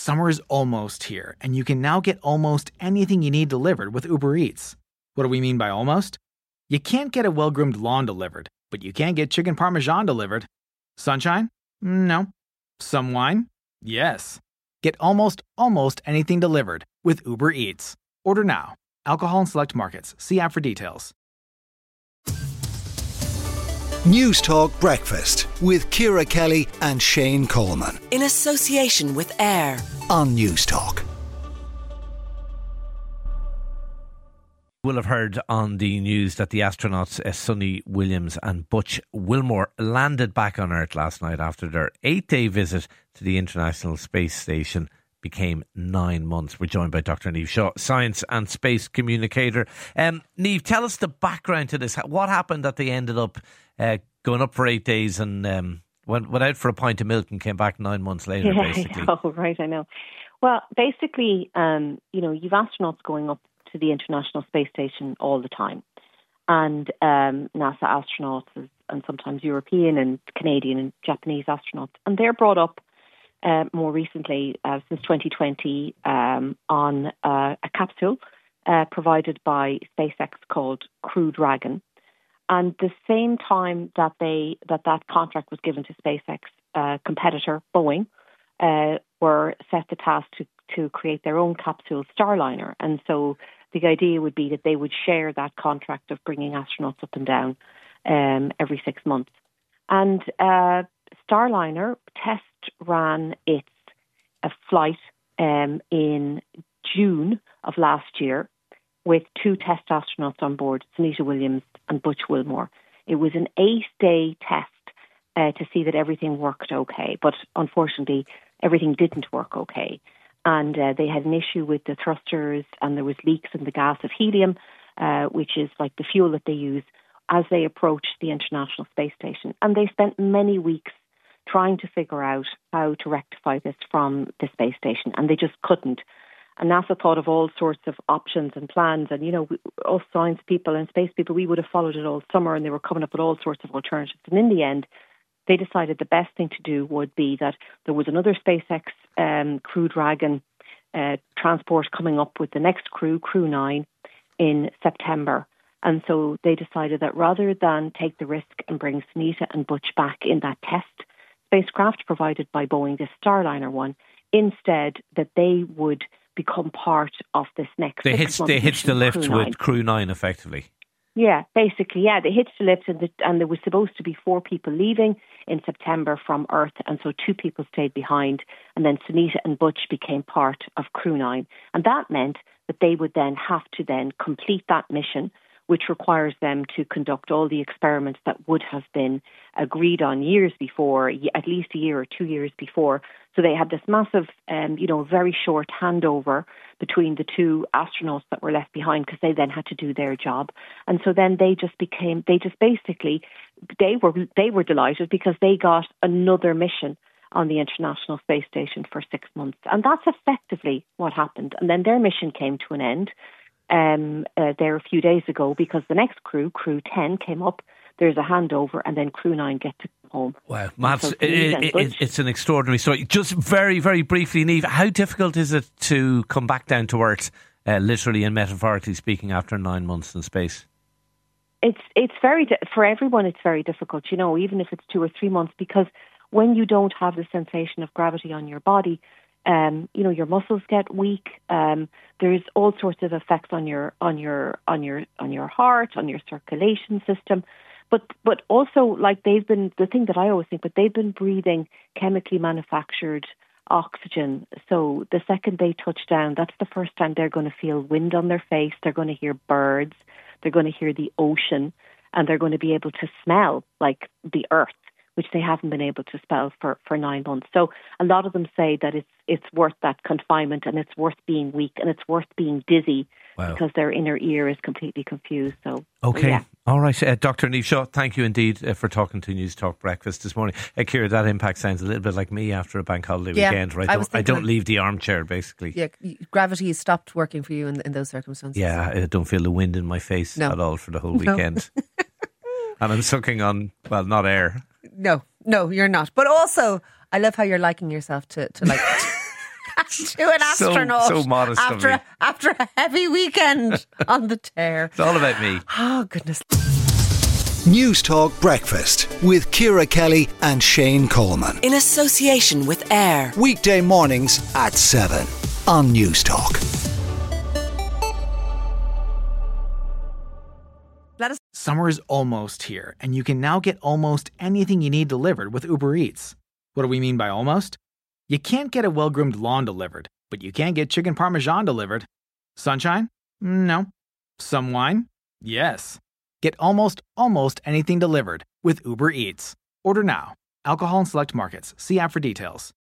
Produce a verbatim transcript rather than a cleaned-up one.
Summer's almost here, and you can now get almost anything you need delivered with Uber Eats. What do we mean by almost? You can't get a well-groomed lawn delivered, but you can get chicken parmesan delivered. Sunshine? No. Some wine? Yes. Get almost, almost anything delivered with Uber Eats. Order now. Alcohol in select markets. See app for details. News Talk Breakfast with Ciara Kelly and Shane Coleman. In association with AIR on News Talk. Will have heard on the news that the astronauts uh, Sonny Williams and Butch Wilmore landed back on Earth last night after their eight-day visit to the International Space Station became nine months. We're joined by Doctor Niamh Shaw, science and space communicator. Um, Niamh, tell us the background to this. What happened that they ended up uh, going up for eight days and um, went, went out for a pint of milk and came back nine months later, yeah, basically? I know, right, I know. Well, basically, um, you know, you've astronauts going up to the International Space Station all the time. And um, NASA astronauts and sometimes European and Canadian and Japanese astronauts. And they're brought up uh, more recently, uh, since twenty twenty, um, on uh, a capsule uh, provided by SpaceX called Crew Dragon. And the same time that they that, that contract was given to SpaceX uh, competitor, Boeing, uh, were set the task to, to create their own capsule, Starliner. And so the idea would be that they would share that contract of bringing astronauts up and down um, every six months. And uh, Starliner test ran its a flight um, in June of last year with two test astronauts on board, Sunita Williams and Butch Wilmore. It was an eight-day test uh, to see that everything worked okay, but unfortunately everything didn't work okay. And uh, they had an issue with the thrusters, and there was leaks in the gas of helium, uh, which is like the fuel that they use as they approach the International Space Station. And they spent many weeks trying to figure out how to rectify this from the space station, and they just couldn't. And NASA thought of all sorts of options and plans, and, you know, we, us science people and space people, we would have followed it all summer, and they were coming up with all sorts of alternatives. And in the end, they decided the best thing to do would be that there was another SpaceX um, Crew Dragon uh, transport coming up with the next crew, Crew nine, in September. And so they decided that rather than take the risk and bring Sunita and Butch back in that test spacecraft provided by Boeing, this Starliner one, instead that they would become part of this next They hitched, they hitched the lift Crew with Crew nine, effectively. Yeah, basically, yeah. They hitched the lift, and, the, and there was supposed to be four people leaving in September from Earth, and so two people stayed behind, and then Sunita and Butch became part of Crew nine. And that meant that they would then have to then complete that mission, which requires them to conduct all the experiments that would have been agreed on years before, at least a year or two years before. So they had this massive, um, you know, very short handover between the two astronauts that were left behind, because they then had to do their job. And so then they just became, they just basically, they were they were delighted because they got another mission on the International Space Station for six months. And that's effectively what happened. And then their mission came to an end um, uh, there a few days ago, because the next crew, Crew ten, came up. There's a handover, and then Crew nine get to come home. Wow, Matt, So it, it, it, it's an extraordinary story. Just very, very briefly, Niamh, how difficult is it to come back down to Earth, uh, literally and metaphorically speaking, after nine months in space? It's it's very di- for everyone. It's very difficult, you know, even if it's two or three months, because when you don't have the sensation of gravity on your body, um, you know, your muscles get weak. Um, there's all sorts of effects on your on your on your on your heart, on your circulation system. But but also, like, they've been, the thing that I always think, but they've been breathing chemically manufactured oxygen. So the second they touch down, that's the first time they're going to feel wind on their face. They're going to hear birds. They're going to hear the ocean, and they're going to be able to smell like the earth, which they haven't been able to spell for, for nine months. So a lot of them say that it's it's worth that confinement, and it's worth being weak, and it's worth being dizzy. Wow. Because their inner ear is completely confused. So okay, so yeah. All right, uh, Doctor Niamh Shaw, thank you indeed uh, for talking to News Talk Breakfast this morning. Uh, Ciara, that impact sounds a little bit like me after a bank holiday yeah, weekend. Right, I, I don't, I don't leave the armchair, basically. Yeah, gravity has stopped working for you in, in those circumstances. Yeah, I don't feel the wind in my face no. at all for the whole no. weekend. And I'm sucking on, well, not air. No, no, you're not. But also, I love how you're liking yourself to, to like to an So- astronaut so modest of after me. a, after a heavy weekend on the tear. It's all about me. Oh goodness. News Talk Breakfast with Ciara Kelly and Shane Coleman. In association with AIR. Weekday mornings at seven on News Talk. Let us. Summer is almost here, and you can now get almost anything you need delivered with Uber Eats. What do we mean by almost? You can't get a well-groomed lawn delivered, but you can get chicken parmesan delivered. Sunshine? No. Some wine? Yes. Get almost, almost anything delivered with Uber Eats. Order now. Alcohol in select markets. See app for details.